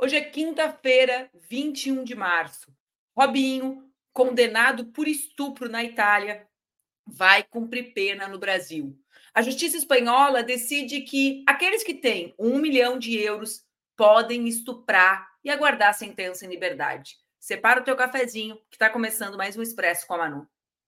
Hoje é quinta-feira, 21 de março. Robinho, condenado por estupro na Itália, vai cumprir pena no Brasil. A justiça espanhola decide que aqueles que têm 1 milhão de euros podem estuprar e aguardar a sentença em liberdade. Separa o teu cafezinho, que está começando mais um Expresso com a Manu.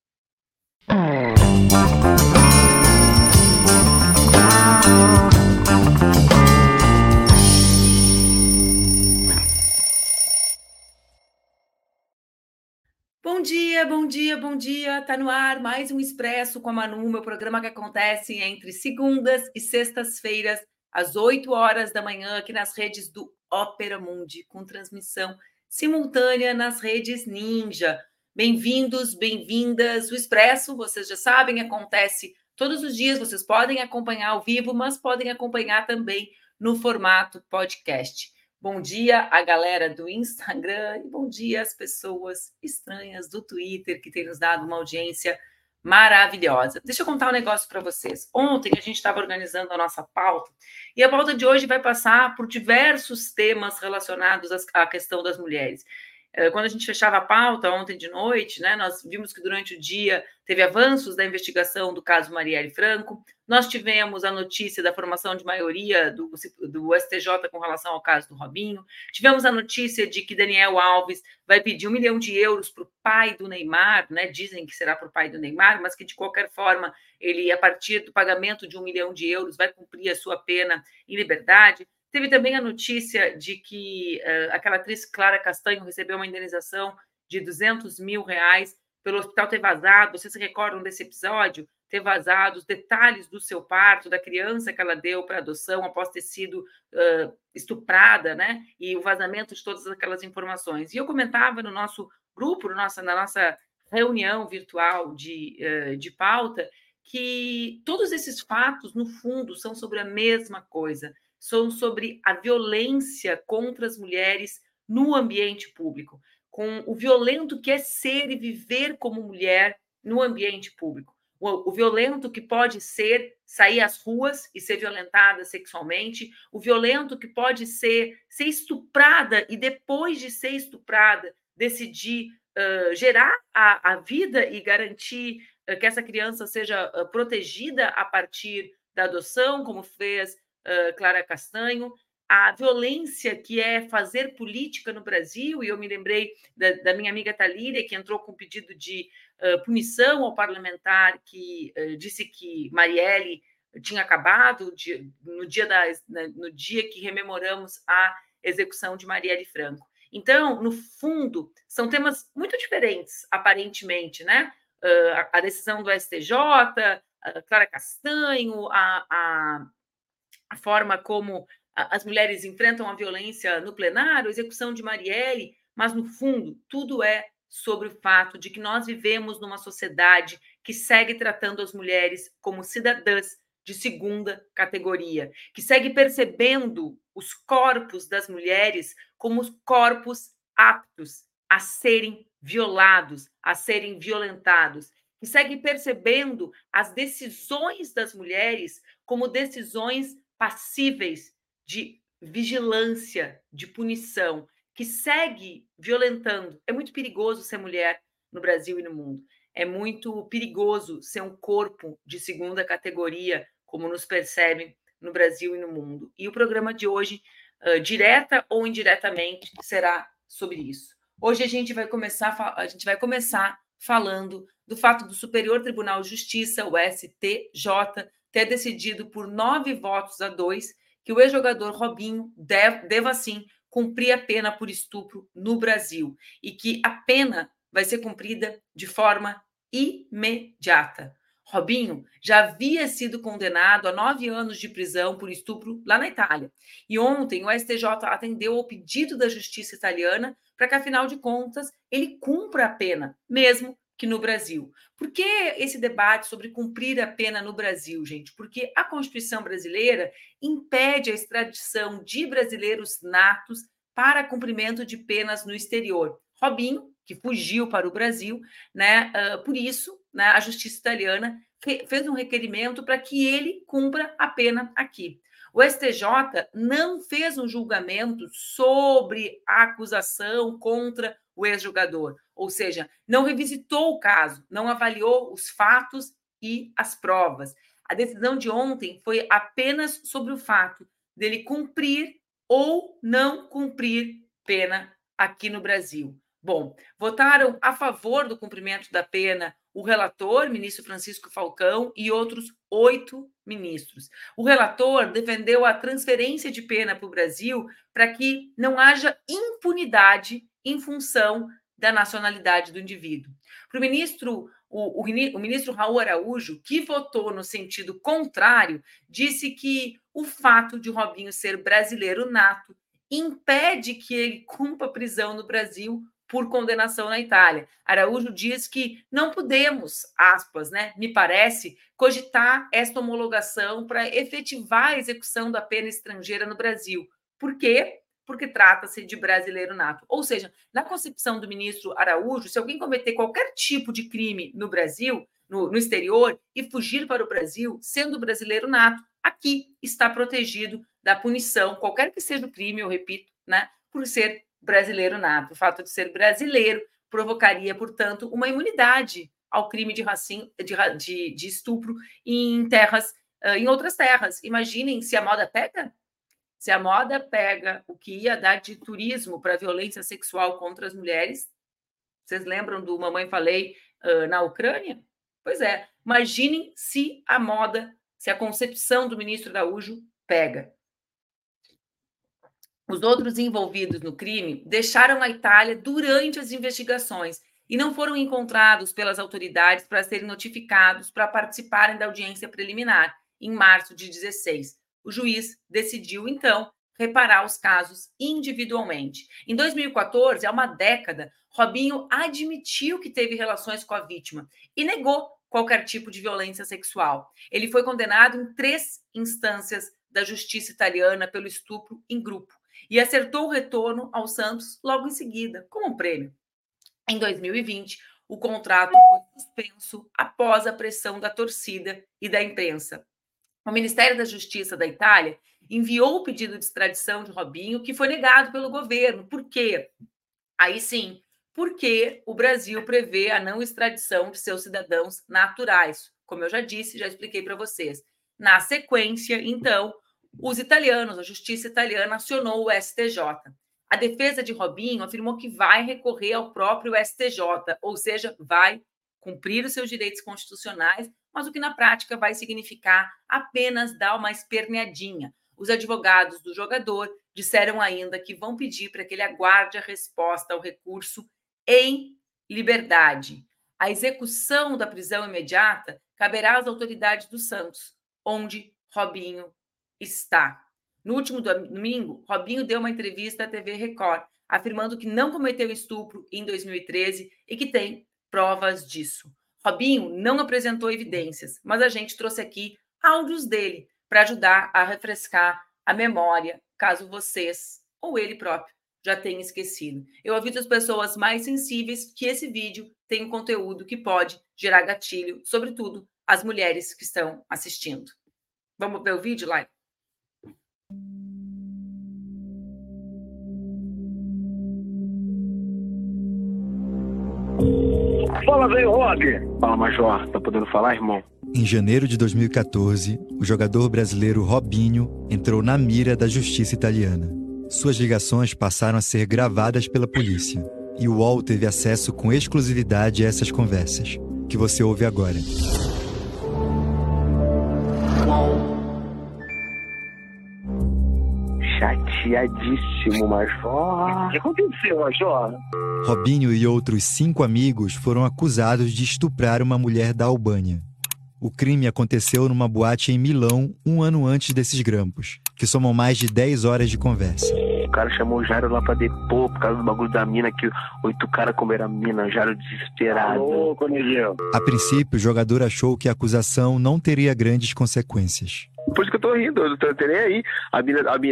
Bom dia, bom dia, bom dia. Tá no ar mais um Expresso com a Manu, meu programa que acontece entre segundas e sextas-feiras, às 8 horas da manhã, aqui nas redes do Ópera Mundi, com transmissão simultânea nas redes Ninja. Bem-vindos, bem-vindas. O Expresso, vocês já sabem, acontece todos os dias. Vocês podem acompanhar ao vivo, mas podem acompanhar também no formato podcast. Bom dia a galera do Instagram e bom dia às pessoas estranhas do Twitter que têm nos dado uma audiência maravilhosa. Deixa eu contar um negócio para vocês. Ontem a gente estava organizando a nossa pauta e a pauta de hoje vai passar por diversos temas relacionados à questão das mulheres. Quando a gente fechava a pauta ontem de noite, né, nós vimos que durante o dia teve avanços da investigação do caso Marielle Franco. Nós tivemos a notícia da formação de maioria do STJ com relação ao caso do Robinho. Tivemos a notícia de que Daniel Alves vai pedir 1 milhão de euros para o pai do Neymar, né? Dizem que será para o pai do Neymar, mas que, de qualquer forma, ele, a partir do pagamento de 1 milhão de euros, vai cumprir a sua pena em liberdade. Teve também a notícia de que aquela atriz Clara Castanho recebeu uma indenização de R$200 mil pelo hospital ter vazado. Vocês se recordam desse episódio? Ter vazado os detalhes do seu parto, da criança que ela deu para adoção após ter sido estuprada, né? E o vazamento de todas aquelas informações. E eu comentava no nosso grupo, na nossa reunião virtual de pauta, que todos esses fatos, no fundo, são sobre a mesma coisa. São sobre a violência contra as mulheres no ambiente público, com o violento que é ser e viver como mulher no ambiente público. O violento que pode ser sair às ruas e ser violentada sexualmente, o violento que pode ser estuprada e, depois de ser estuprada, decidir gerar a vida e garantir que essa criança seja protegida a partir da adoção, como fez Clara Castanho, a violência que é fazer política no Brasil, e eu me lembrei da minha amiga Talíria, que entrou com um pedido de punição ao parlamentar que disse que Marielle tinha acabado no dia que rememoramos a execução de Marielle Franco. Então, no fundo, são temas muito diferentes, aparentemente, né? A decisão do STJ, a Clara Castanho, a forma como as mulheres enfrentam a violência no plenário, a execução de Marielle, mas, no fundo, tudo é sobre o fato de que nós vivemos numa sociedade que segue tratando as mulheres como cidadãs de segunda categoria, que segue percebendo os corpos das mulheres como os corpos aptos a serem violados, a serem violentados, que segue percebendo as decisões das mulheres como decisões passíveis de vigilância, de punição, que segue violentando. É muito perigoso ser mulher no Brasil e no mundo. É muito perigoso ser um corpo de segunda categoria, como nos percebem no Brasil e no mundo. E o programa de hoje, direta ou indiretamente, será sobre isso. Hoje a gente vai começar falando do fato do Superior Tribunal de Justiça, o STJ, ter decidido por 9 votos a 2 que o ex-jogador Robinho deva, sim, cumprir a pena por estupro no Brasil e que a pena vai ser cumprida de forma imediata. Robinho já havia sido condenado a 9 anos de prisão por estupro lá na Itália. E ontem o STJ atendeu ao pedido da justiça italiana para que, afinal de contas, ele cumpra a pena, mesmo que no Brasil. Por que esse debate sobre cumprir a pena no Brasil, gente? Porque a Constituição brasileira impede a extradição de brasileiros natos para cumprimento de penas no exterior. Robinho, que fugiu para o Brasil, né? Por isso, né, a justiça italiana fez um requerimento para que ele cumpra a pena aqui. O STJ não fez um julgamento sobre a acusação contra o ex-jogador, ou seja, não revisitou o caso, não avaliou os fatos e as provas. A decisão de ontem foi apenas sobre o fato dele cumprir ou não cumprir pena aqui no Brasil. Bom, votaram a favor do cumprimento da pena o relator, ministro Francisco Falcão, e outros 8 ministros. O relator defendeu a transferência de pena para o Brasil para que não haja impunidade em função da nacionalidade do indivíduo. Para o ministro, o ministro Raul Araújo, que votou no sentido contrário, disse que o fato de Robinho ser brasileiro nato impede que ele cumpra prisão no Brasil por condenação na Itália. Araújo diz que não podemos, aspas, né, me parece, cogitar esta homologação para efetivar a execução da pena estrangeira no Brasil. Por quê? Porque trata-se de brasileiro nato. Ou seja, na concepção do ministro Araújo, se alguém cometer qualquer tipo de crime no Brasil, no exterior, e fugir para o Brasil, sendo brasileiro nato, aqui está protegido da punição, qualquer que seja o crime, eu repito, né, por ser brasileiro nato. O fato de ser brasileiro provocaria, portanto, uma imunidade ao crime de estupro em terras, em outras terras. Imaginem se a moda pega. Se a moda pega o que ia dar de turismo para a violência sexual contra as mulheres, vocês lembram do Mamãe Falei na Ucrânia? Pois é, imaginem se a moda, se a concepção do ministro Araújo pega. Os outros envolvidos no crime deixaram a Itália durante as investigações e não foram encontrados pelas autoridades para serem notificados para participarem da audiência preliminar, em março de 2016. O juiz decidiu, então, reparar os casos individualmente. Em 2014, há uma década, Robinho admitiu que teve relações com a vítima e negou qualquer tipo de violência sexual. Ele foi condenado em 3 instâncias da justiça italiana pelo estupro em grupo e acertou o retorno ao Santos logo em seguida, como um prêmio. Em 2020, o contrato foi suspenso após a pressão da torcida e da imprensa. O Ministério da Justiça da Itália enviou o pedido de extradição de Robinho, que foi negado pelo governo. Por quê? Aí sim, porque o Brasil prevê a não extradição de seus cidadãos naturais. Como eu já disse, já expliquei para vocês. Na sequência, então, os italianos, a justiça italiana, acionou o STJ. A defesa de Robinho afirmou que vai recorrer ao próprio STJ, ou seja, vai cumprir os seus direitos constitucionais, mas o que na prática vai significar apenas dar uma esperneadinha. Os advogados do jogador disseram ainda que vão pedir para que ele aguarde a resposta ao recurso em liberdade. A execução da prisão imediata caberá às autoridades do Santos, onde Robinho está. No último domingo, Robinho deu uma entrevista à TV Record, afirmando que não cometeu estupro em 2013 e que tem provas disso. Robinho não apresentou evidências, mas a gente trouxe aqui áudios dele para ajudar a refrescar a memória, caso vocês ou ele próprio já tenham esquecido. Eu aviso as pessoas mais sensíveis que esse vídeo tem um conteúdo que pode gerar gatilho, sobretudo as mulheres que estão assistindo. Vamos ver o vídeo, Lai? Fala, velho Rob. Fala, Major. Tá podendo falar, irmão? Em janeiro de 2014, o jogador brasileiro Robinho entrou na mira da justiça italiana. Suas ligações passaram a ser gravadas pela polícia. E o UOL teve acesso com exclusividade a essas conversas, que você ouve agora. Chateadíssimo, Major. O que aconteceu, Major? Robinho e outros 5 amigos foram acusados de estuprar uma mulher da Albânia. O crime aconteceu numa boate em Milão 1 ano antes desses grampos, que somam mais de 10 horas de conversa. O cara chamou o Jairo lá pra depor por causa do bagulho da mina, que 8 caras comeram a mina, o Jairo desesperado. Alô, Cornelio. A princípio, o jogador achou que a acusação não teria grandes consequências. Por isso que eu tô rindo, eu não tô nem aí. A mina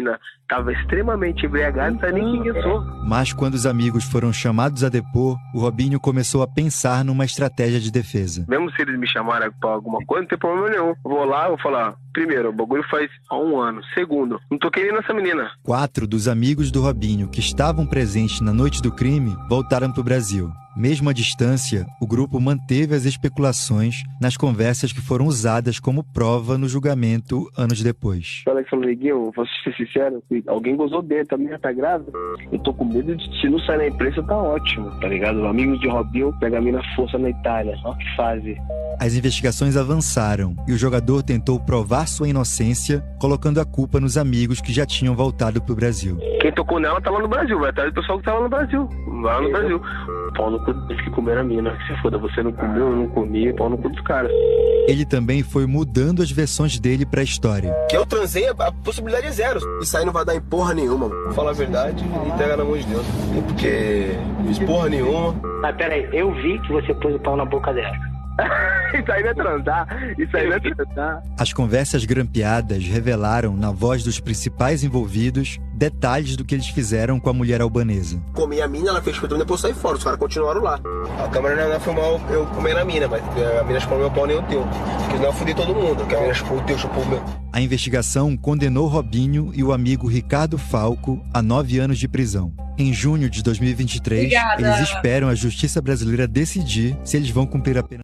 Tava extremamente embriagado, não sabia nem quem eu sou. Mas quando os amigos foram chamados a depor, o Robinho começou a pensar numa estratégia de defesa. Mesmo se eles me chamarem pra alguma coisa, não tem problema nenhum. Vou lá, vou falar, primeiro, o bagulho faz há 1 ano. Segundo, não tô querendo essa menina. 4 dos amigos do Robinho que estavam presentes na noite do crime voltaram pro Brasil. Mesmo à distância, o grupo manteve as especulações nas conversas que foram usadas como prova no julgamento anos depois. O Alex falou, Neguinho, vou ser sincero, alguém gozou dele, a menina tá grávida. Eu tô com medo de, se não sair na imprensa, tá ótimo, tá ligado? Amigos de Robinho pegam a mina força na Itália, olha que fase. As investigações avançaram e o jogador tentou provar sua inocência, colocando a culpa nos amigos que já tinham voltado pro Brasil. Quem tocou nela tá lá no Brasil, vai atrás do pessoal que tá lá no Brasil. Lá no Brasil. Pau no cu dos que comeram a mina. Se foda, você não comeu, eu não comi, pau no cu dos caras. Ele também foi mudando as versões dele pra história. Que eu transei, a possibilidade é zero. Isso aí não vai dar em porra nenhuma. Fala a verdade e entrega na mão de Deus. Porque fiz porra nenhuma. Mas peraí, eu vi que você pôs o pau na boca dela. Isso aí não é transar. Isso aí não é transar. As conversas grampeadas revelaram, na voz dos principais envolvidos, detalhes do que eles fizeram com a mulher albanesa. Comi a mina, ela fez pra depois sair fora. Os caras continuaram lá. A câmera não filmou eu comendo a mina, mas a mina chupou meu pau nem o teu. Porque senão eu fudi todo mundo. Porque a mina chupou o teu, chupou o meu. A investigação condenou Robinho e o amigo Ricardo Falco a 9 anos de prisão. Em junho de 2023, Obrigada. eles esperam a justiça brasileira decidir se eles vão cumprir a pena.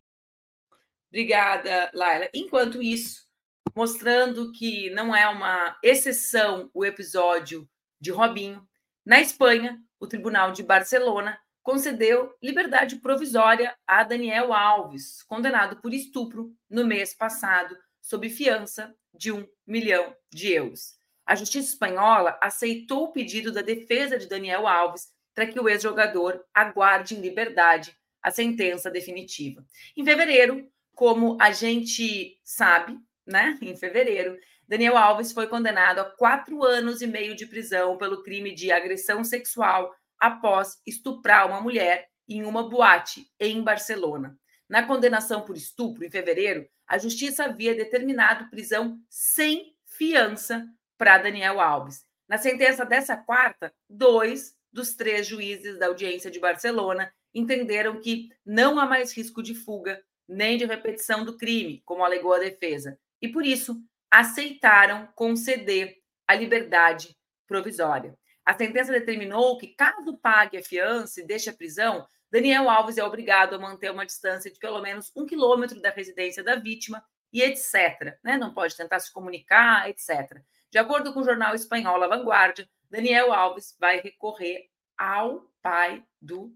Obrigada, Laila. Enquanto isso, mostrando que não é uma exceção o episódio de Robinho, na Espanha, o Tribunal de Barcelona concedeu liberdade provisória a Daniel Alves, condenado por estupro no mês passado, sob fiança de 1 milhão de euros. A justiça espanhola aceitou o pedido da defesa de Daniel Alves para que o ex-jogador aguarde em liberdade a sentença definitiva. Em fevereiro, como a gente sabe, né? Em fevereiro, Daniel Alves foi condenado a 4 anos e meio de prisão pelo crime de agressão sexual após estuprar uma mulher em uma boate em Barcelona. Na condenação por estupro, em fevereiro, a justiça havia determinado prisão sem fiança para Daniel Alves. Na sentença dessa quarta, 2 dos 3 juízes da audiência de Barcelona entenderam que não há mais risco de fuga nem de repetição do crime, como alegou a defesa, e por isso aceitaram conceder a liberdade provisória. A sentença determinou que, caso pague a fiança e deixe a prisão, Daniel Alves é obrigado a manter uma distância de pelo menos 1 quilômetro da residência da vítima e etc. Né? Não pode tentar se comunicar, etc. De acordo com o jornal espanhol A Vanguardia, Daniel Alves vai recorrer ao pai do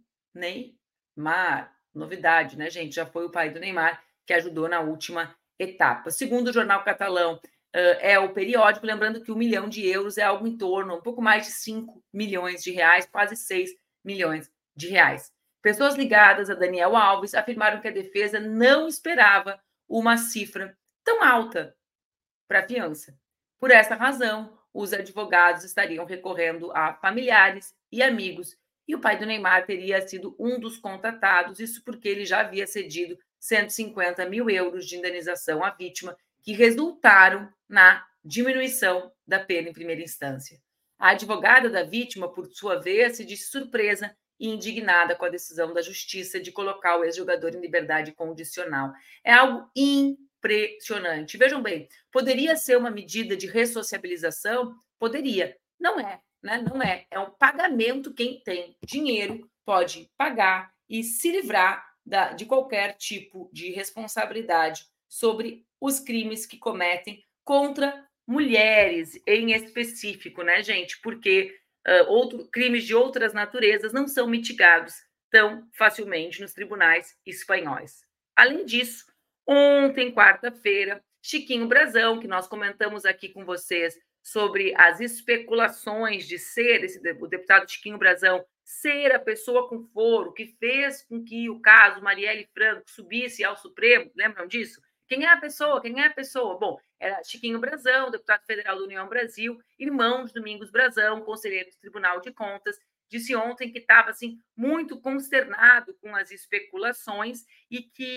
Neymar. Novidade, né, gente? Já foi o pai do Neymar que ajudou na última etapa. Segundo o jornal catalão, é o periódico, lembrando que 1 milhão de euros é algo em torno, um pouco mais de 5 milhões de reais, quase 6 milhões de reais. Pessoas ligadas a Daniel Alves afirmaram que a defesa não esperava uma cifra tão alta para a fiança. Por essa razão, os advogados estariam recorrendo a familiares e amigos, e o pai do Neymar teria sido um dos contratados, isso porque ele já havia cedido 150 mil euros de indenização à vítima, que resultaram na diminuição da pena em primeira instância. A advogada da vítima, por sua vez, se disse surpresa e indignada com a decisão da justiça de colocar o ex-jogador em liberdade condicional. É algo impressionante. Vejam bem, poderia ser uma medida de ressociabilização? Poderia. Não é, né? Não é. É um pagamento. Quem tem dinheiro pode pagar e se livrar de qualquer tipo de responsabilidade sobre os crimes que cometem contra mulheres em específico, né, gente? Porque crimes de outras naturezas não são mitigados tão facilmente nos tribunais espanhóis. Além disso, ontem, quarta-feira, Chiquinho Brazão, que nós comentamos aqui com vocês sobre as especulações de ser o deputado Chiquinho Brazão ser a pessoa com foro que fez com que o caso Marielle Franco subisse ao Supremo, lembram disso? Quem é a pessoa? Quem é a pessoa? Bom, era Chiquinho Brazão, deputado federal da União Brasil, irmão de Domingos Brazão, conselheiro do Tribunal de Contas, disse ontem que estava assim, muito consternado com as especulações e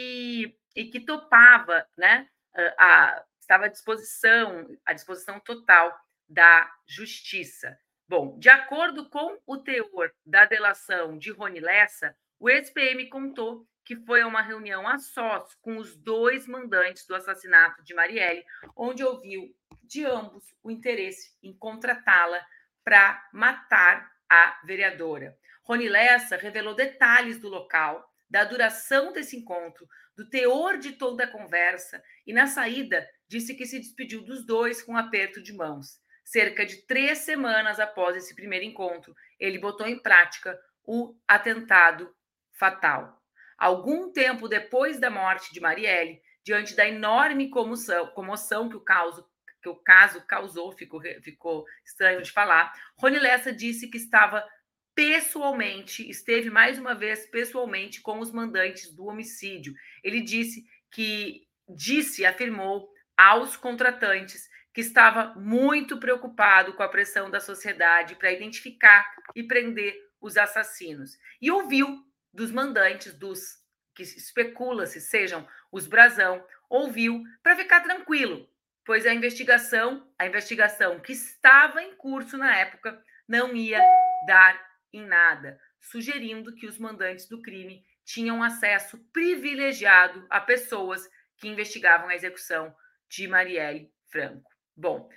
que topava, né, estava à disposição total da Justiça. Bom, de acordo com o teor da delação de Rony Lessa, o ex-PM contou que foi a uma reunião a sós com os 2 mandantes do assassinato de Marielle, onde ouviu de ambos o interesse em contratá-la para matar a vereadora. Rony Lessa revelou detalhes do local, da duração desse encontro, do teor de toda a conversa e, na saída, disse que se despediu dos 2 com um aperto de mãos. Cerca de 3 semanas após esse primeiro encontro, ele botou em prática o atentado fatal. Algum tempo depois da morte de Marielle, diante da enorme comoção que o caso causou, ficou estranho de falar, Rony Lessa disse que esteve mais uma vez pessoalmente com os mandantes do homicídio. Ele afirmou aos contratantes que estava muito preocupado com a pressão da sociedade para identificar e prender os assassinos. E ouviu dos mandantes, dos que especula-se sejam os Brasão, ouviu para ficar tranquilo, pois a investigação que estava em curso na época não ia dar em nada, sugerindo que os mandantes do crime tinham acesso privilegiado a pessoas que investigavam a execução de Marielle Franco. Bom,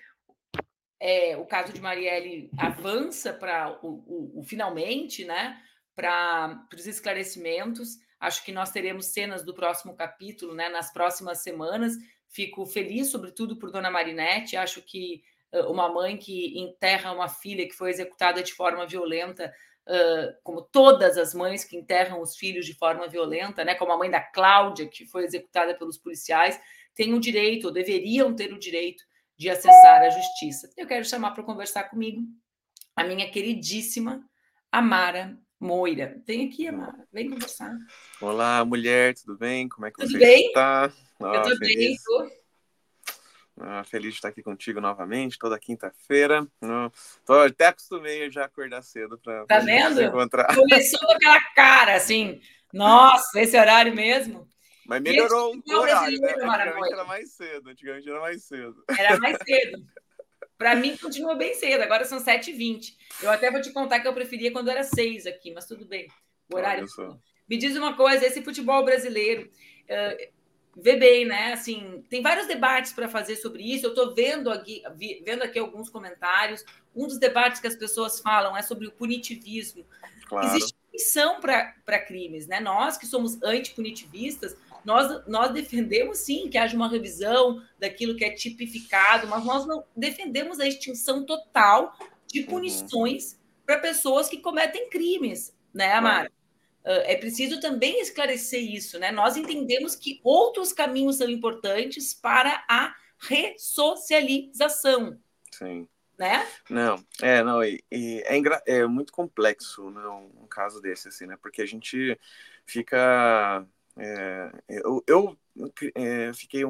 o caso de Marielle avança para finalmente, né, para os esclarecimentos. Acho que nós teremos cenas do próximo capítulo, né, nas próximas semanas. Fico feliz, sobretudo, por Dona Marinette. Acho que uma mãe que enterra uma filha que foi executada de forma violenta, como todas as mães que enterram os filhos de forma violenta, né, como a mãe da Cláudia, que foi executada pelos policiais, tem o direito, ou deveriam ter o direito, de acessar a justiça. Eu quero chamar para conversar comigo a minha queridíssima Amara Moira. Vem aqui, Amara, vem conversar. Olá, mulher, tudo bem? Como é que tudo você bem? está? Eu estou bem, tô. Feliz de estar aqui contigo novamente, toda quinta-feira. Tô até acostumei já a acordar cedo para tá vendo? Se encontrar. Começou com aquela cara, assim, nossa, esse horário mesmo. Mas melhorou o horário, né? Antigamente era mais cedo. Era mais cedo. Para mim, continua bem cedo. Agora são 7h20. Eu até vou te contar que eu preferia quando era 6 aqui, mas tudo bem. O horário. Me diz uma coisa, esse futebol brasileiro, vê bem, né? Assim, tem vários debates para fazer sobre isso. Eu estou vendo aqui alguns comentários. Um dos debates que as pessoas falam é sobre o punitivismo. Claro. Existe punição para crimes, né? Nós que somos antipunitivistas, nós defendemos, sim, que haja uma revisão daquilo que é tipificado, mas nós não defendemos a extinção total de punições para pessoas que cometem crimes, né, Amara? É preciso também esclarecer isso, né? Nós entendemos que outros caminhos são importantes para a ressocialização. Sim. Né? É muito complexo, né, um caso desse, assim, né? Porque a gente fica... Eu fiquei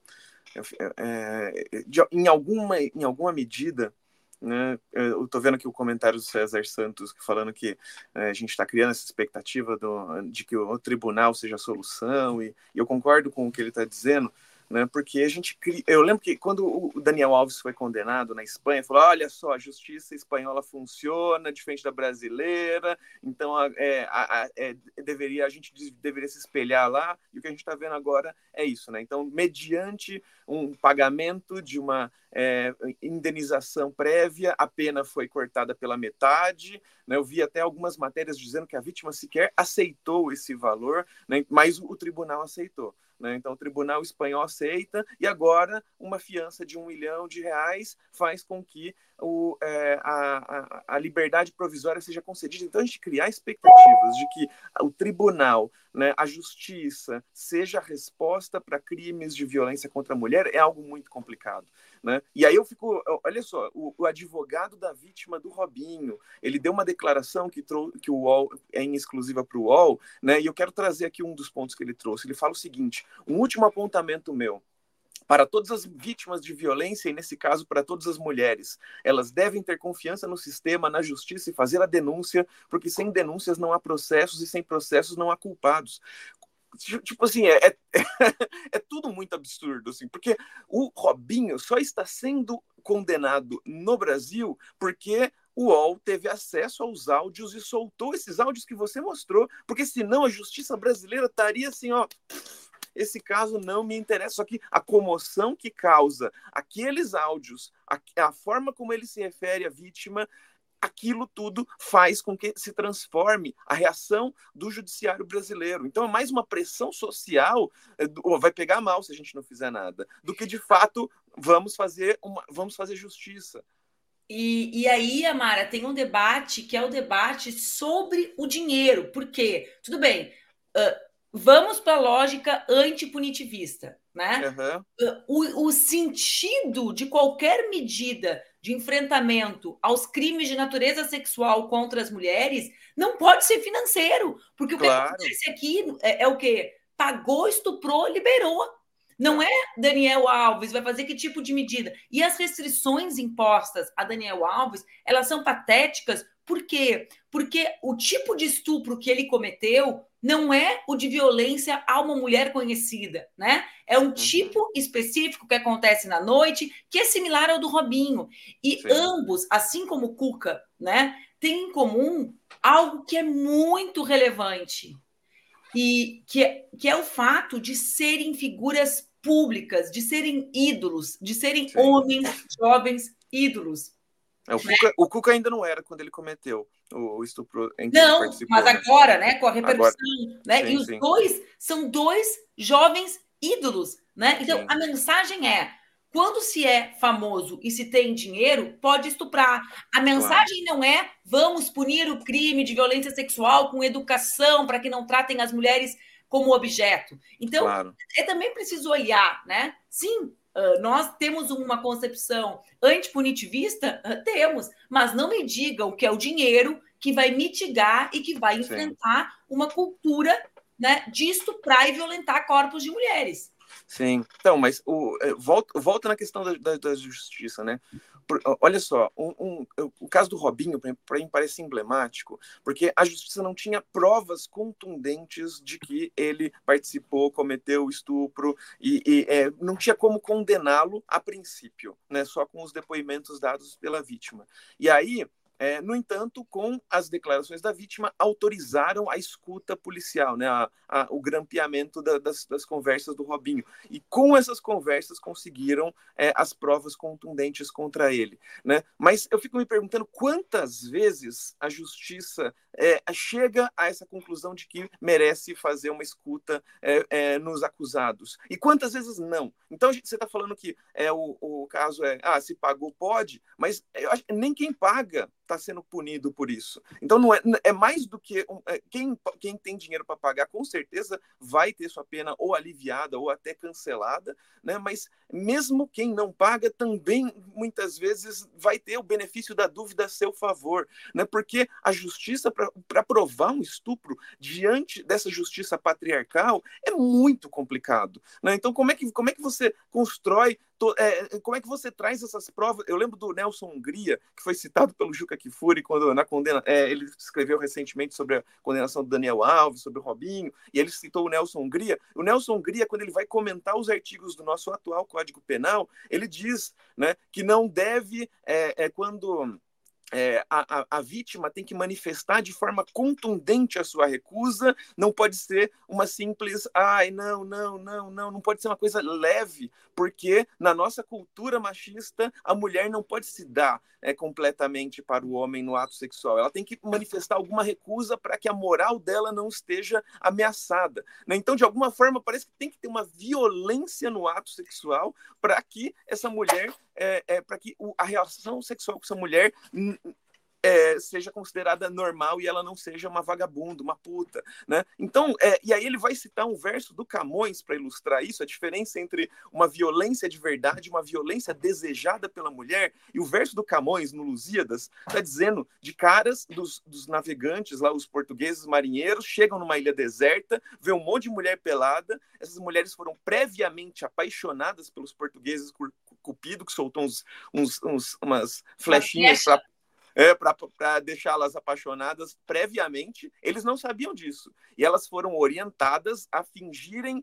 em alguma medida, né, eu estou vendo aqui o comentário do César Santos falando que a gente está criando essa expectativa de que o tribunal seja a solução, e eu concordo com o que ele está dizendo, né, porque eu lembro que quando o Daniel Alves foi condenado na Espanha, falou: olha só, a justiça espanhola funciona diferente da brasileira, então a gente deveria se espelhar lá, e o que a gente está vendo agora é isso, né? Então, mediante um pagamento de uma indenização prévia, a pena foi cortada pela metade, né? Eu vi até algumas matérias dizendo que a vítima sequer aceitou esse valor, né? Mas o tribunal aceitou. Né? Então, o tribunal espanhol aceita, e agora uma fiança de R$1 milhão faz com que a liberdade provisória seja concedida. Então, a gente criar expectativas de que o tribunal, né, a justiça, seja a resposta para crimes de violência contra a mulher é algo muito complicado. Né? E aí olha só, o advogado da vítima do Robinho, ele deu uma declaração que o UOL é em exclusiva para o UOL, né? E eu quero trazer aqui um dos pontos que ele trouxe. Ele fala o seguinte: um último apontamento meu. Para todas as vítimas de violência, e nesse caso para todas as mulheres, elas devem ter confiança no sistema, na justiça, e fazer a denúncia, porque sem denúncias não há processos, e sem processos não há culpados. tipo assim, é tudo muito absurdo, assim, porque o Robinho só está sendo condenado no Brasil porque o UOL teve acesso aos áudios e soltou esses áudios que você mostrou, porque senão a justiça brasileira estaria assim, ó, esse caso não me interessa. Só que a comoção que causa aqueles áudios, a forma como ele se refere à vítima, aquilo tudo faz com que se transforme a reação do judiciário brasileiro. Então é mais uma pressão social, vai pegar mal se a gente não fizer nada, do que de fato vamos fazer justiça. E aí, Amara, tem um debate que é o debate sobre o dinheiro. Por quê? Tudo bem, vamos para a lógica antipunitivista, né? O sentido de qualquer medida de enfrentamento aos crimes de natureza sexual contra as mulheres não pode ser financeiro, porque o que acontece aqui é o quê? Pagou, estuprou, liberou. Não é Daniel Alves, vai fazer que tipo de medida? E as restrições impostas a Daniel Alves, elas são patéticas. Por quê? Porque o tipo de estupro que ele cometeu não é o de violência a uma mulher conhecida, né? É um tipo específico que acontece na noite, que é similar ao do Robinho. E ambos, assim como o Cuca, né, têm em comum algo que é muito relevante, e que é o fato de serem figuras públicas, de serem ídolos, de serem homens jovens ídolos. O Cuca ainda não era quando ele cometeu o estupro em que ele participou. Mas agora, né, com a repercussão, né? Sim, e os dois são dois jovens ídolos, né? Então, a mensagem é: quando se é famoso e se tem dinheiro, pode estuprar. A mensagem não é vamos punir o crime de violência sexual com educação para que não tratem as mulheres como objeto. Então, é também preciso olhar, né? Sim, nós temos uma concepção antipunitivista? Temos, mas não me digam que é o dinheiro que vai mitigar e que vai enfrentar uma cultura, né, de estuprar e violentar corpos de mulheres. Sim, então, mas volta na questão da justiça, né? Olha só, o caso do Robinho, para mim, parece emblemático, porque a justiça não tinha provas contundentes de que ele participou, cometeu o estupro, e não tinha como condená-lo a princípio, né? Só com os depoimentos dados pela vítima. E aí, no entanto, com as declarações da vítima, autorizaram a escuta policial, né, o grampeamento das conversas do Robinho. E com essas conversas conseguiram as provas contundentes contra ele, né? Mas eu fico me perguntando quantas vezes a justiça chega a essa conclusão de que merece fazer uma escuta nos acusados. E quantas vezes não? Então, você está falando que o caso se pagou, pode, mas eu acho que nem quem paga está sendo punido por isso. Então, não é mais do que quem tem dinheiro para pagar, com certeza vai ter sua pena ou aliviada ou até cancelada, né? Mas mesmo quem não paga também, muitas vezes, vai ter o benefício da dúvida a seu favor, né? Porque a justiça, para provar um estupro diante dessa justiça patriarcal, é muito complicado, né? Então, como é que você constrói, como é que você traz essas provas? Eu lembro do Nelson Hungria, que foi citado pelo Juca Kfouri quando na condena, ele escreveu recentemente sobre a condenação do Daniel Alves, sobre o Robinho, e ele citou o Nelson Hungria. O Nelson Hungria, quando ele vai comentar os artigos do nosso atual Código Penal, ele diz, né, que não deve, quando a vítima tem que manifestar de forma contundente a sua recusa, não pode ser uma simples, não pode ser uma coisa leve, porque na nossa cultura machista, a mulher não pode se dar completamente para o homem no ato sexual, ela tem que manifestar alguma recusa para que a moral dela não esteja ameaçada, né? Então, de alguma forma, parece que tem que ter uma violência no ato sexual para que essa mulher, para que a relação sexual com essa mulher seja considerada normal e ela não seja uma vagabunda, uma puta, né? Então, e aí ele vai citar um verso do Camões para ilustrar isso, a diferença entre uma violência de verdade e uma violência desejada pela mulher. E o verso do Camões, no Lusíadas, está dizendo de caras dos navegantes, lá os portugueses marinheiros, chegam numa ilha deserta, vê um monte de mulher pelada, essas mulheres foram previamente apaixonadas pelos portugueses por Cupido, que soltou umas flechinhas para para deixá-las apaixonadas previamente. Eles não sabiam disso. E elas foram orientadas a fingirem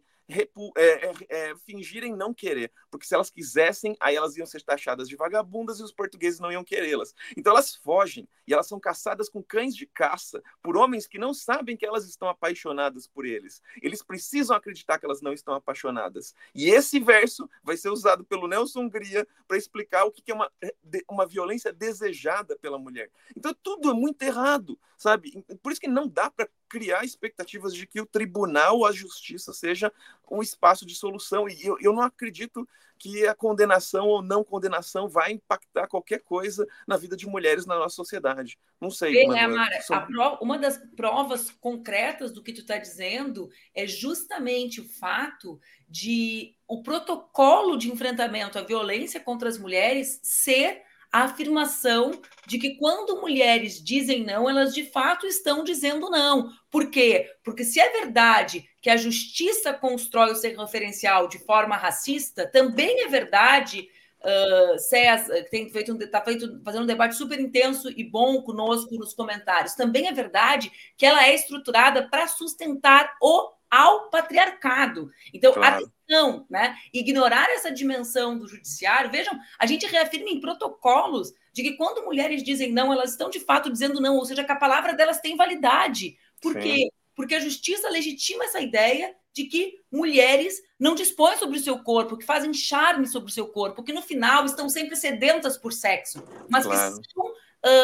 fingirem não querer, porque se elas quisessem, aí elas iam ser taxadas de vagabundas e os portugueses não iam querê-las. Então elas fogem e elas são caçadas com cães de caça por homens que não sabem que elas estão apaixonadas por eles. Eles precisam acreditar que elas não estão apaixonadas. E esse verso vai ser usado pelo Nelson Hungria para explicar o que é uma violência desejada pela mulher. Então tudo é muito errado, sabe? Por isso que não dá para criar expectativas de que o tribunal, a justiça, seja um espaço de solução. E eu não acredito que a condenação ou não condenação vai impactar qualquer coisa na vida de mulheres na nossa sociedade. Não sei, Amara, uma das provas concretas do que tu está dizendo é justamente o fato de o protocolo de enfrentamento à violência contra as mulheres ser a afirmação de que quando mulheres dizem não, elas de fato estão dizendo não. Por quê? Porque se é verdade que a justiça constrói o seu referencial de forma racista, também é verdade, César, que está fazendo um debate super intenso e bom conosco nos comentários, também é verdade que ela é estruturada para sustentar ao patriarcado. Então, claro. Atenção, né? Ignorar essa dimensão do judiciário. Vejam, a gente reafirma em protocolos de que quando mulheres dizem não, elas estão de fato dizendo não, ou seja, que a palavra delas tem validade. Por quê? Porque a justiça legitima essa ideia de que mulheres não dispõem sobre o seu corpo, que fazem charme sobre o seu corpo, que no final estão sempre sedentas por sexo, mas claro. Que são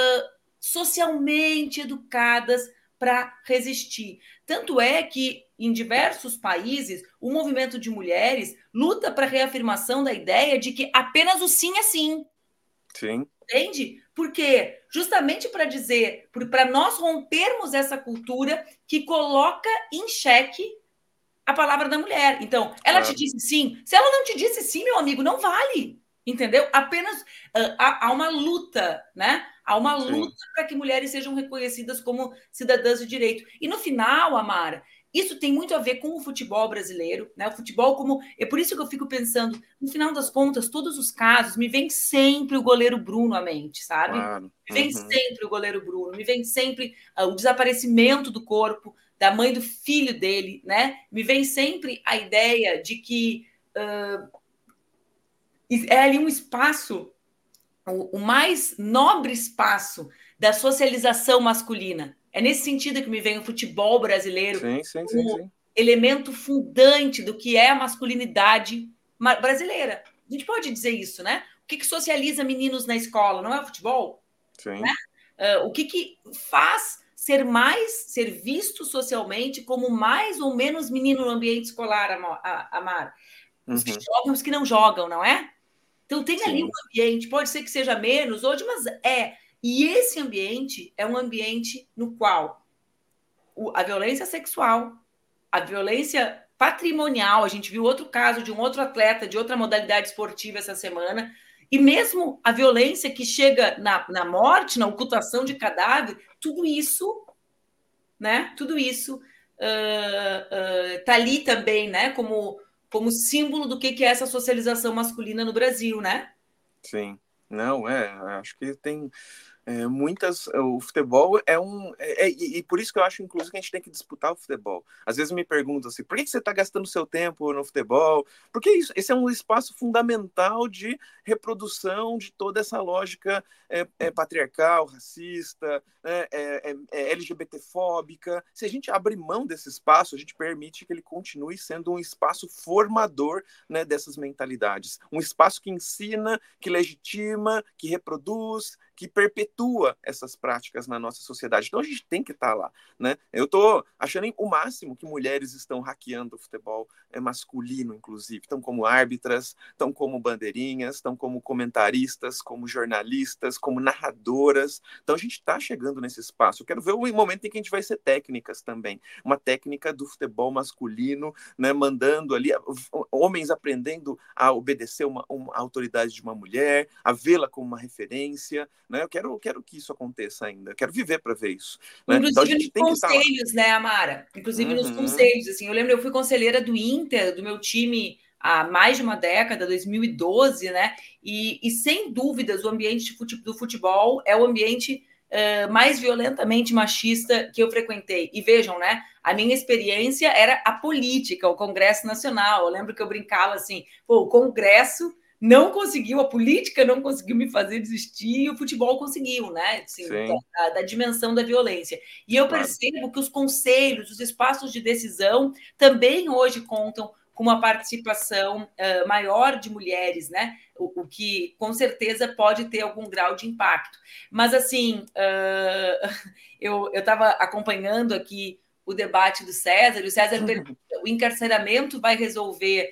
socialmente educadas para resistir. Tanto é que, em diversos países, o movimento de mulheres luta para a reafirmação da ideia de que apenas o sim é sim. Sim. Entende? Por quê? Justamente para dizer, para nós rompermos essa cultura que coloca em xeque a palavra da mulher. Então, ela te disse sim. Se ela não te disse sim, meu amigo, não vale. Entendeu? Apenas há uma luta, né? Há uma luta para que mulheres sejam reconhecidas como cidadãs de direito. E no final, Amara, isso tem muito a ver com o futebol brasileiro, né? O futebol como... É por isso que eu fico pensando, no final das contas, todos os casos, me vem sempre o goleiro Bruno à mente, sabe? Claro. Me vem sempre o goleiro Bruno, me vem sempre o desaparecimento do corpo da mãe do filho dele, né? Me vem sempre a ideia de que é ali um espaço, o mais nobre espaço da socialização masculina. É nesse sentido que me vem o futebol brasileiro como elemento fundante do que é a masculinidade brasileira. A gente pode dizer isso, né? O que socializa meninos na escola? Não é o futebol? Sim. Né? O que faz ser visto socialmente como mais ou menos menino no ambiente escolar, Amara? Os que jogam, os que não jogam, não é? Então tem ali um ambiente, pode ser que seja menos hoje, mas é. E esse ambiente é um ambiente no qual a violência sexual, a violência patrimonial, a gente viu outro caso de um outro atleta de outra modalidade esportiva essa semana, e mesmo a violência que chega na morte, na ocultação de cadáver, tudo isso, né? Tudo isso tá ali também, né? Como símbolo do que é essa socialização masculina no Brasil, né? Sim. Não, acho que tem muitas... O futebol e por isso que eu acho, inclusive, que a gente tem que disputar o futebol. Às vezes me perguntam assim, por que você está gastando seu tempo no futebol? Porque esse é um espaço fundamental de reprodução de toda essa lógica patriarcal, racista, LGBTfóbica. Se a gente abrir mão desse espaço, a gente permite que ele continue sendo um espaço formador, né, dessas mentalidades. Um espaço que ensina, que legitima, que reproduz, que perpetua essas práticas na nossa sociedade. Então a gente tem que estar lá, né? Eu estou achando o máximo que mulheres estão hackeando o futebol masculino, inclusive. Estão como árbitras, estão como bandeirinhas, estão como comentaristas, como jornalistas, como narradoras. Então a gente está chegando nesse espaço. Eu quero ver o momento em que a gente vai ser técnicas também. Uma técnica do futebol masculino, né? Mandando ali homens aprendendo a obedecer uma autoridade de uma mulher, a vê-la como uma referência, né? Eu quero que isso aconteça ainda. Eu quero viver para ver isso. Né? Inclusive então, a gente nos conselhos, né, Amara? Inclusive nos conselhos. Assim, eu lembro, eu fui conselheira do Inter, do meu time há mais de uma década, 2012, né? E sem dúvidas, o ambiente do futebol é o ambiente mais violentamente machista que eu frequentei. E vejam, né? A minha experiência era a política, o Congresso Nacional. Eu lembro que eu brincava assim, pô, o Congresso não conseguiu, a política não conseguiu me fazer desistir, e o futebol conseguiu, né? Assim, da dimensão da violência. E eu percebo que os conselhos, os espaços de decisão também hoje contam com uma participação maior de mulheres, né? O que com certeza pode ter algum grau de impacto. Mas assim, eu estava acompanhando aqui o debate do César, e o César pergunta: o encarceramento vai resolver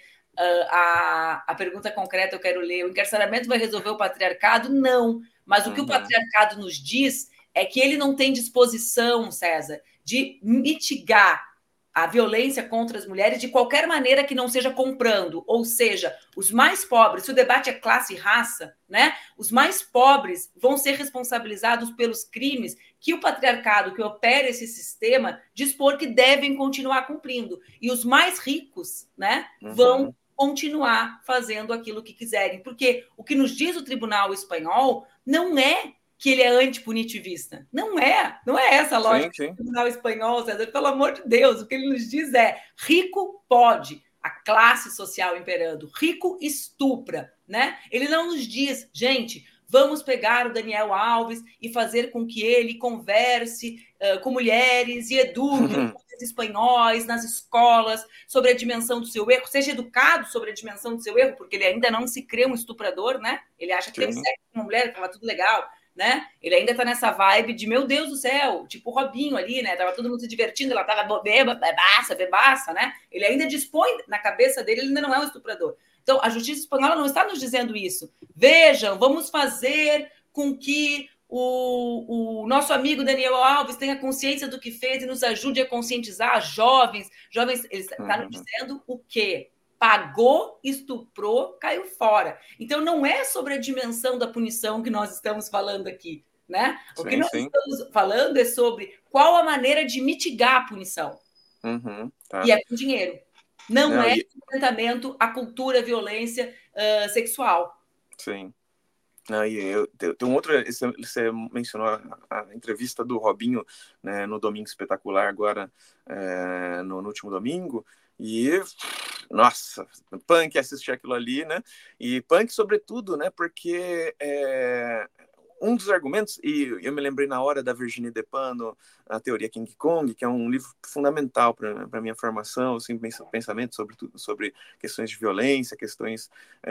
a pergunta concreta eu quero ler, o encarceramento vai resolver o patriarcado? Não, mas o que o patriarcado nos diz é que ele não tem disposição, César, de mitigar a violência contra as mulheres de qualquer maneira que não seja comprando, ou seja, os mais pobres, se o debate é classe e raça, né, os mais pobres vão ser responsabilizados pelos crimes que o patriarcado que opera esse sistema dispor que devem continuar cumprindo, e os mais ricos, né, vão continuar fazendo aquilo que quiserem, porque o que nos diz o Tribunal Espanhol não é que ele é antipunitivista. Não é essa a lógica do Tribunal Espanhol, César, pelo amor de Deus. O que ele nos diz é: rico pode, a classe social imperando, rico estupra, né? Ele não nos diz, gente, vamos pegar o Daniel Alves e fazer com que ele converse com mulheres e eduque os espanhóis nas escolas sobre a dimensão do seu erro, seja educado sobre a dimensão do seu erro, porque ele ainda não se crê um estuprador, né? Ele acha que teve sexo com uma mulher, estava tudo legal. Né? Ele ainda tá nessa vibe de meu Deus do céu, tipo o Robinho ali, né? Tava todo mundo se divertindo, ela tava bebaça, né? Ele ainda dispõe na cabeça dele, ele ainda não é um estuprador. Então, a justiça espanhola não está nos dizendo isso. Vejam, vamos fazer com que o nosso amigo Daniel Alves tenha consciência do que fez e nos ajude a conscientizar jovens. Ele está nos dizendo o quê? Pagou, estuprou, caiu fora. Então, não é sobre a dimensão da punição que nós estamos falando aqui, né? O que nós estamos falando é sobre qual a maneira de mitigar a punição. E é com dinheiro. Não é enfrentamento à cultura, à violência sexual. Sim. Tem um outro, você mencionou a entrevista do Robinho, né, no Domingo Espetacular, agora no último domingo, e nossa, punk assistir aquilo ali, né? E punk sobretudo, né? Porque um dos argumentos, e eu me lembrei na hora da Virginie Despentes, a Teoria King Kong, que é um livro fundamental para a minha formação, assim, pensamento sobre questões de violência, questões...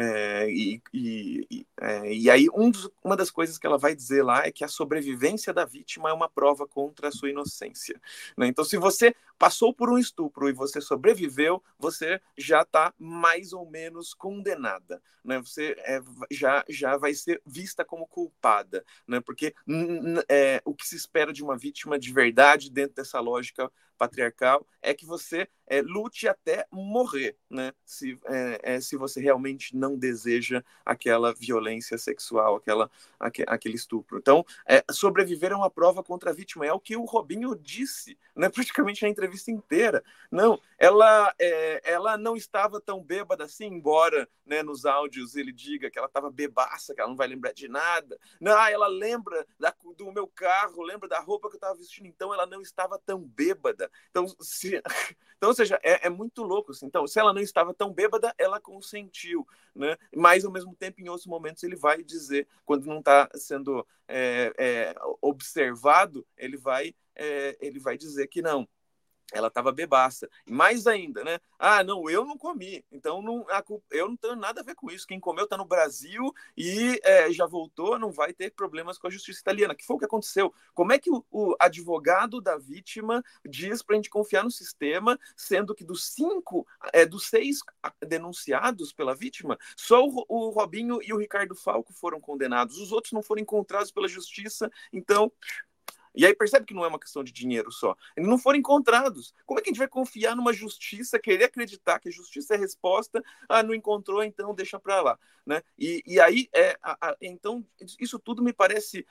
E aí, uma das coisas que ela vai dizer lá é que a sobrevivência da vítima é uma prova contra a sua inocência, né? Então, se você passou por um estupro e você sobreviveu, você já está mais ou menos condenada, né? Você já vai ser vista como culpada, né? Porque o que se espera de uma vítima de verdade dentro dessa lógica patriarcal é que você lute até morrer, né? Se você realmente não deseja aquela violência sexual, aquele estupro. Então, sobreviver é uma prova contra a vítima, é o que o Robinho disse, né? Praticamente na entrevista inteira. Não, ela não estava tão bêbada assim, embora, né, nos áudios ele diga que ela estava bebaça, que ela não vai lembrar de nada. Não, ela lembra do meu carro, lembra da roupa que eu estava vestindo, então ela não estava tão bêbada. Então, ou seja, é muito louco. Assim. Então, se ela não estava tão bêbada, ela consentiu, né? Mas, ao mesmo tempo, em outros momentos, ele vai dizer, quando não está sendo observado, ele vai dizer que não. Ela estava bebaça. Mais ainda, né? Ah, não, eu não comi. Então, eu não tenho nada a ver com isso. Quem comeu está no Brasil e já voltou, não vai ter problemas com a justiça italiana. Que foi o que aconteceu. Como é que o advogado da vítima diz para a gente confiar no sistema, sendo que dos 6 denunciados pela vítima, só o Robinho e o Ricardo Falco foram condenados. Os outros não foram encontrados pela justiça. Então... E aí percebe que não é uma questão de dinheiro só. Eles não foram encontrados. Como é que a gente vai confiar numa justiça, querer acreditar que a justiça é a resposta? Ah, não encontrou, então deixa para lá. Né? E aí, então, isso tudo me parece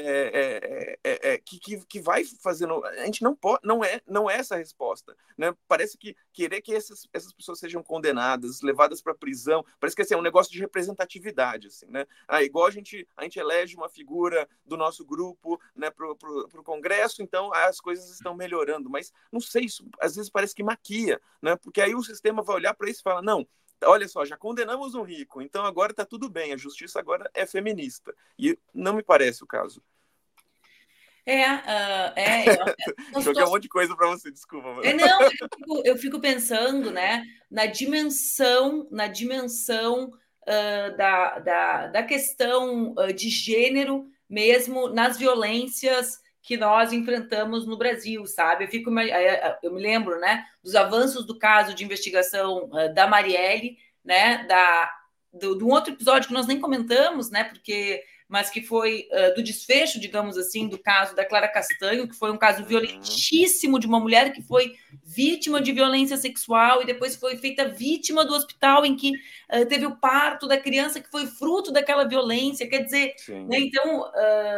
que vai fazendo... A gente não é essa a resposta. Né? Parece que querer que essas pessoas sejam condenadas, levadas para prisão, parece que assim, é um negócio de representatividade. Assim, né? Igual a gente elege uma figura do nosso grupo, né, para o Congresso, então as coisas estão melhorando. Mas não sei, isso às vezes parece que maquia, né? Porque aí o sistema vai olhar para isso e fala, não, olha só, já condenamos um rico, então agora está tudo bem, a justiça agora é feminista. E não me parece o caso. Joguei um monte de coisa para você, desculpa. Mano. Não, eu fico pensando, né, na dimensão da questão de gênero mesmo nas violências que nós enfrentamos no Brasil, sabe? Eu me lembro, né, dos avanços do caso de investigação da Marielle, né, do outro episódio que nós nem comentamos, né, mas que foi do desfecho, digamos assim, do caso da Clara Castanho, que foi um caso violentíssimo de uma mulher que foi vítima de violência sexual e depois foi feita vítima do hospital em que teve o parto da criança que foi fruto daquela violência. Quer dizer, né, então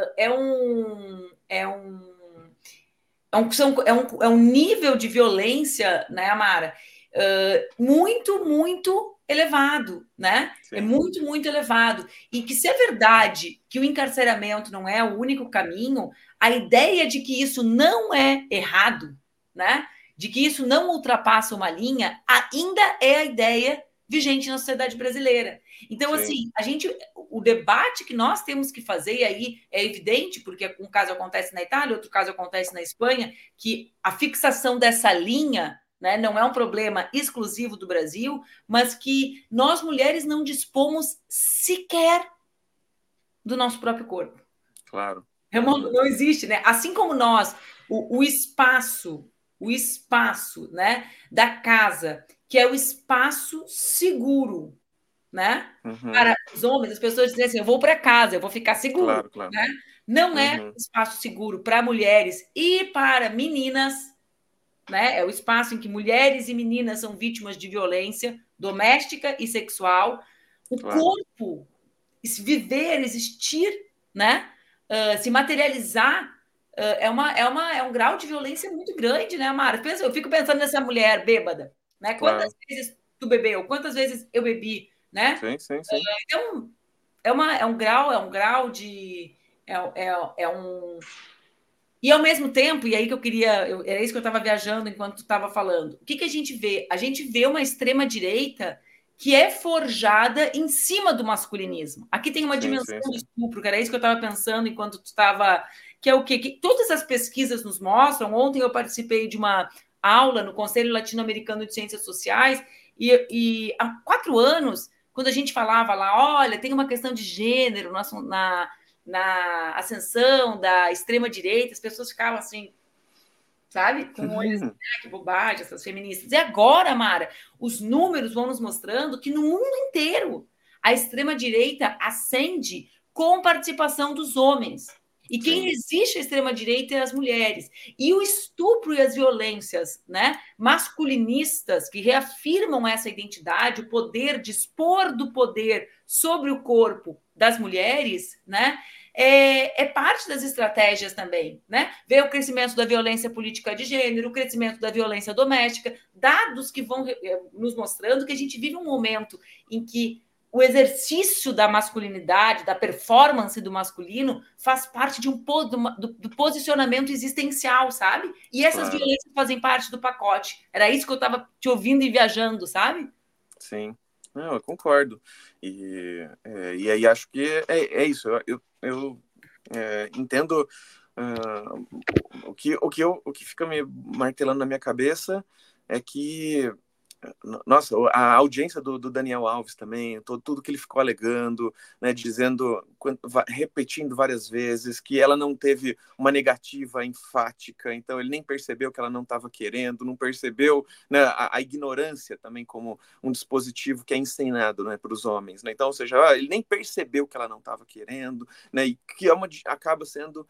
é um nível de violência, né, Amara, muito, muito elevado, né? Sim. É muito, muito elevado. E que se é verdade que o encarceramento não é o único caminho, a ideia de que isso não é errado, né? De que isso não ultrapassa uma linha, ainda é a ideia vigente na sociedade brasileira. Então, Sim. assim, o debate que nós temos que fazer, e aí é evidente, porque um caso acontece na Itália, outro caso acontece na Espanha, que a fixação dessa linha, né, não é um problema exclusivo do Brasil, mas que nós mulheres não dispomos sequer do nosso próprio corpo. Claro. Não existe, né? Assim como nós, o espaço, né, da casa, que é o espaço seguro, né? Para os homens, as pessoas dizem assim, eu vou para casa, eu vou ficar seguro, claro. Né? Não é um espaço seguro para mulheres e para meninas, né? É o espaço em que mulheres e meninas são vítimas de violência doméstica e sexual. O corpo, viver, existir, né? Se materializar, é um grau de violência muito grande, né, Amara? Eu fico pensando nessa mulher bêbada, né? Quantas vezes tu bebeu? Quantas vezes eu bebi, né? Sim. Então, é um grau de... E, ao mesmo tempo, e aí que era isso que eu estava viajando enquanto tu estava falando, o que a gente vê? A gente vê uma extrema-direita que é forjada em cima do masculinismo. Aqui tem uma dimensão do estupro, que era isso que eu estava pensando enquanto tu estava... Que é o quê? Que todas as pesquisas nos mostram. Ontem eu participei de uma aula no Conselho Latino-Americano de Ciências Sociais e há 4 anos, quando a gente falava lá, olha, tem uma questão de gênero na ascensão da extrema-direita, as pessoas ficavam assim, sabe? Com olhos, que bobagem, essas feministas. E agora, Mara, os números vão nos mostrando que no mundo inteiro a extrema-direita ascende com participação dos homens. E quem resiste à extrema-direita é as mulheres. E o estupro e as violências, né, masculinistas que reafirmam essa identidade, o poder, dispor do poder sobre o corpo das mulheres, né, é parte das estratégias também, né? Ver o crescimento da violência política de gênero, o crescimento da violência doméstica, dados que vão nos mostrando que a gente vive um momento em que o exercício da masculinidade, da performance do masculino, faz parte do posicionamento existencial, sabe? E essas violências fazem parte do pacote. Era isso que eu estava te ouvindo e viajando, sabe? Sim, não, eu concordo. E aí acho que é isso. Eu entendo o que fica me martelando na minha cabeça é que Nossa, a audiência do Daniel Alves também, tudo que ele ficou alegando, né, dizendo, repetindo várias vezes que ela não teve uma negativa enfática, então ele nem percebeu que ela não estava querendo, não percebeu, né, a ignorância também como um dispositivo que é ensinado, né, para os homens, né? Então, ou seja, ele nem percebeu que ela não estava querendo, né, e que acaba sendo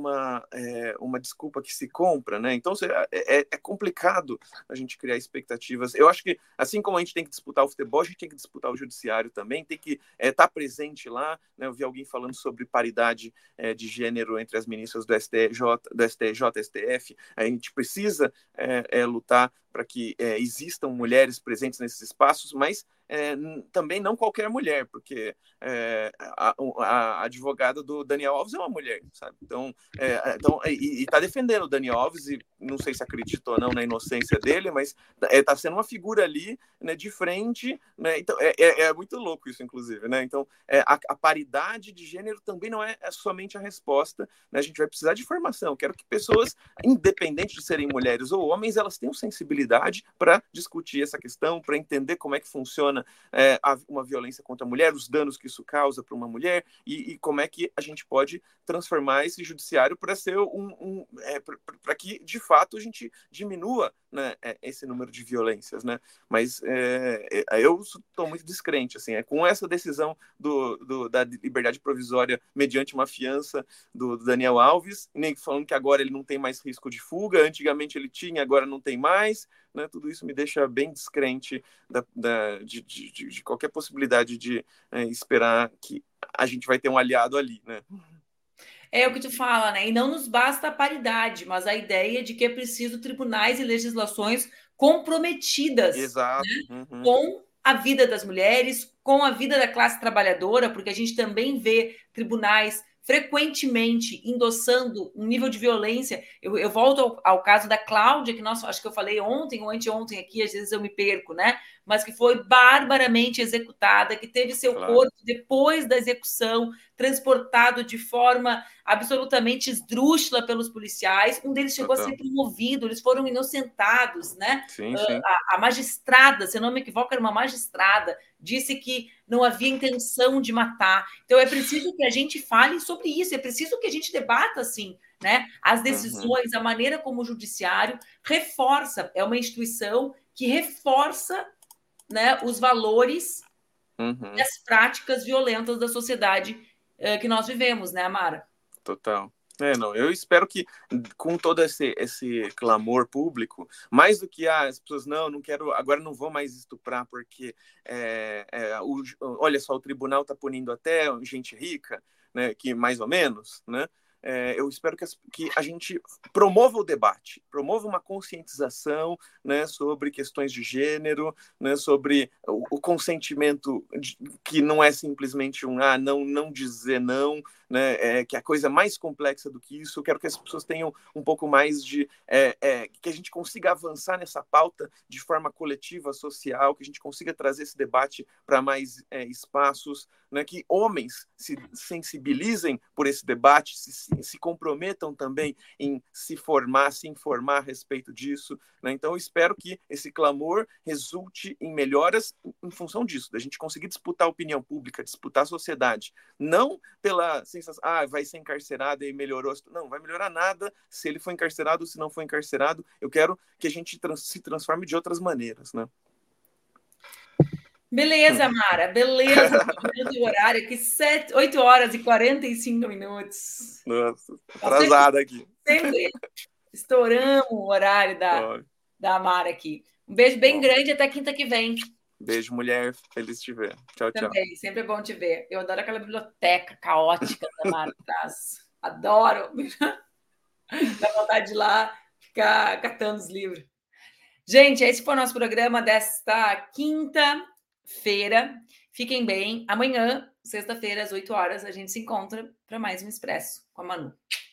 uma desculpa que se compra, né? Então, é complicado a gente criar expectativas. Eu acho que, assim como a gente tem que disputar o futebol, a gente tem que disputar o judiciário também, tem que estar presente lá, né? Eu vi alguém falando sobre paridade de gênero entre as ministras do STJ, STF. A gente precisa lutar para que existam mulheres presentes nesses espaços, mas também não qualquer mulher, porque a advogada do Daniel Alves é uma mulher, sabe? Então está defendendo o Daniel Alves, e não sei se acredita ou não na inocência dele, mas está sendo uma figura ali, né, de frente, né? Então é muito louco isso, inclusive, né? Então a paridade de gênero também não é somente a resposta, né? A gente vai precisar de formação. Quero que pessoas, independente de serem mulheres ou homens, elas tenham sensibilidade para discutir essa questão, para entender como é que funciona uma violência contra a mulher, os danos que isso causa para uma mulher, e como é que a gente pode transformar esse judiciário para ser para que, de fato, a gente diminua, né, esse número de violências, né? Mas eu estou muito descrente, assim, com essa decisão da liberdade provisória mediante uma fiança do Daniel Alves, nem falando que agora ele não tem mais risco de fuga, antigamente ele tinha, agora não tem mais, né? Tudo isso me deixa bem descrente de qualquer possibilidade de esperar que a gente vai ter um aliado ali, né? É o que tu fala, né? E não nos basta a paridade, mas a ideia de que é preciso tribunais e legislações comprometidas, exato, né? Com a vida das mulheres, com a vida da classe trabalhadora, porque a gente também vê tribunais frequentemente endossando um nível de violência. Eu volto ao caso da Cláudia, que acho que eu falei ontem ou anteontem aqui, às vezes eu me perco, né? Mas que foi barbaramente executada, que teve seu corpo, depois da execução, transportado de forma absolutamente esdrúxula pelos policiais. Um deles chegou a ser promovido, eles foram inocentados, né? Sim, sim. A magistrada, se eu não me equivoco, era uma magistrada, disse que não havia intenção de matar. Então, é preciso que a gente fale sobre isso, é preciso que a gente debata, assim, né? As decisões, a maneira como o judiciário reforça, é uma instituição que reforça, né, os valores e as práticas violentas da sociedade que nós vivemos, né, Amara? Total. Não, eu espero que com todo esse clamor público, mais do que as pessoas, não quero, agora não vou mais estuprar porque olha só, o tribunal está punindo até gente rica, né, que mais ou menos, né? Eu espero que a gente promova o debate, promova uma conscientização, né, sobre questões de gênero, né, sobre o consentimento que não é simplesmente não dizer não, né, que é a coisa mais complexa do que isso. Eu quero que as pessoas tenham um pouco mais de... que a gente consiga avançar nessa pauta de forma coletiva, social, que a gente consiga trazer esse debate para mais espaços, né, que homens se sensibilizem por esse debate, se comprometam também em se informar a respeito disso, né? Então eu espero que esse clamor resulte em melhoras em função disso, da gente conseguir disputar a opinião pública, disputar a sociedade, não pela sensação, vai ser encarcerado e melhorou, não vai melhorar nada se ele for encarcerado ou se não for encarcerado. Eu quero que a gente se transforme de outras maneiras, né? Beleza, Mara, beleza. O horário aqui, 8 horas e 45 minutos. Nossa, atrasada aqui. Sempre estouramos o horário da Mara aqui. Um beijo bem grande, até quinta que vem. Beijo, mulher. Feliz de te ver. Tchau, tchau. Também, sempre é bom te ver. Eu adoro aquela biblioteca caótica da Mara atrás. Adoro. Dá vontade de ir lá ficar catando os livros. Gente, esse foi o nosso programa desta quinta-feira. Fiquem bem. Amanhã, sexta-feira, às 8 horas, a gente se encontra para mais um Expresso com a Manu.